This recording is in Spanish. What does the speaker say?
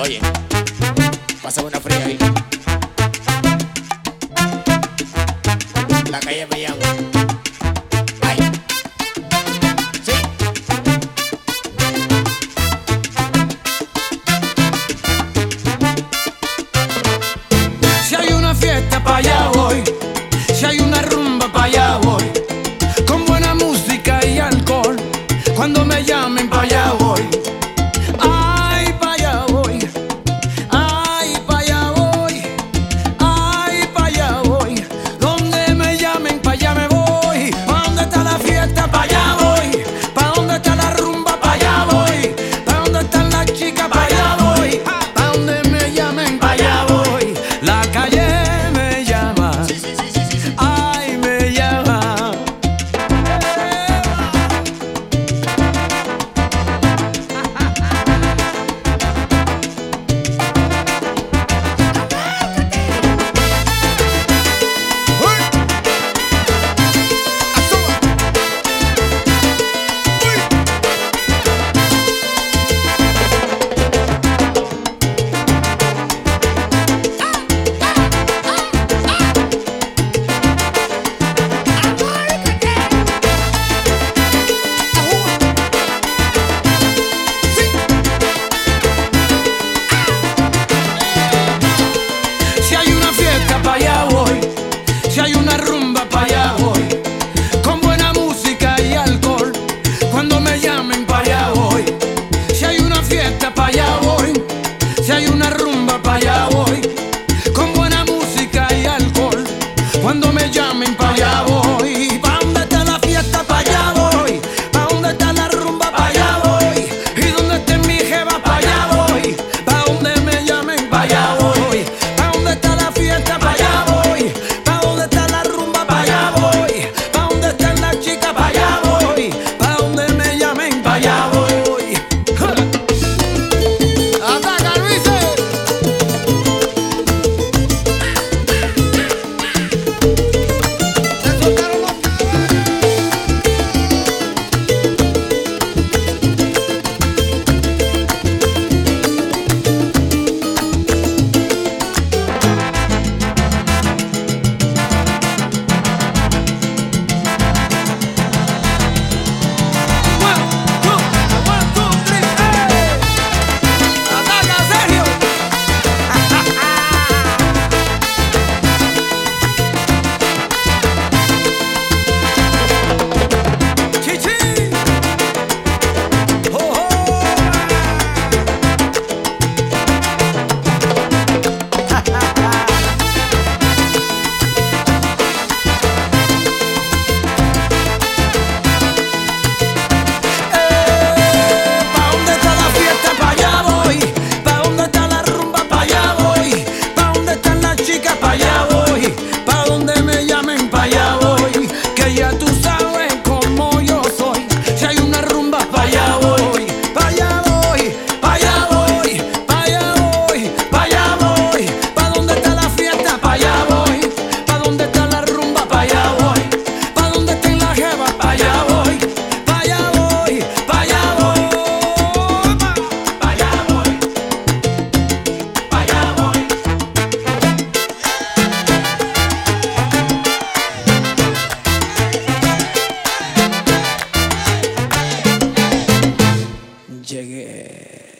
Oye, pásame una fría ahí. La calle me llama. Ay. Sí. Si hay una fiesta, pa' allá voy. Si hay una rumba, pa' allá voy. Con buena música y alcohol. Cuando me llamen, pa' allá voy. Ay, pa' allá voy. Ay, pa' allá voy. Ay, pa' allá voy. Donde me llamen, pa' allá me voy. ¿Pa' dónde está la fiesta? Pa' allá voy. ¿Pa' dónde está la rumba? Pa' allá voy. ¿Pa' dónde están las chicas? Pa' allá voy. ¿Pa' dónde me llamen? Pa' allá voy. La calle me llama. Ay, me llama. Si hay una fiesta, pa' allá voy. Si hay una rumba, pa' allá voy. Con buena música y alcohol. Cuando me llamen, pa' allá voy. Si hay una fiesta, pa' allá voy. Si hay una rumba, pa' allá voy. Con buena música y alcohol. Cuando me llamen, pa' allá voy. ¿Pa' dónde está la fiesta? Pa' allá voy. ¿Pa' dónde está la rumba? Pa' allá voy. ¿Y dónde esté mi jeva? Pa' allá voy. ¿Pa' dónde me llamen? Pa' allá voy. ¿Pa' dónde está la fiesta? Pa' allá voy. ¿Pa' dónde está la rumba? Pa' allá voy. ¿Pa' dónde están las chicas? Pa' allá voy. ¿Pa' dónde me llamen? Pa' allá voy. ¡Ataca, Luises! ¡Se soltaron los caballos! One, two, three, ¡hey! ¡Ataca, Sergio! ¡Chichi! ¡Oh, oh! ¿Pa' dónde está la fiesta? Pa' allá voy. ¿Pa' dónde está la rumba? Pa' allá voy. ¿Pa' dónde están las chicas? Pa' allá voy. ¿Pa' dónde me llamen? Pa' allá voy. Que ya tú sabes cómo yo soy. Si hay una rumba, pa' allá voy. Pa' allá voy. Pa' allá voy. Pa' allá voy. Pa' allá voy. ¿Pa' dónde está la fiesta? Pa' allá voy. ¿Pa' dónde está la rumba? Pa' allá voy. ¿Pa' dónde estén las jevas? Pa' allá voy. Pa' allá voy. Pa' allá voy. Pa' allá voy. Pa' allá voy. Llegué.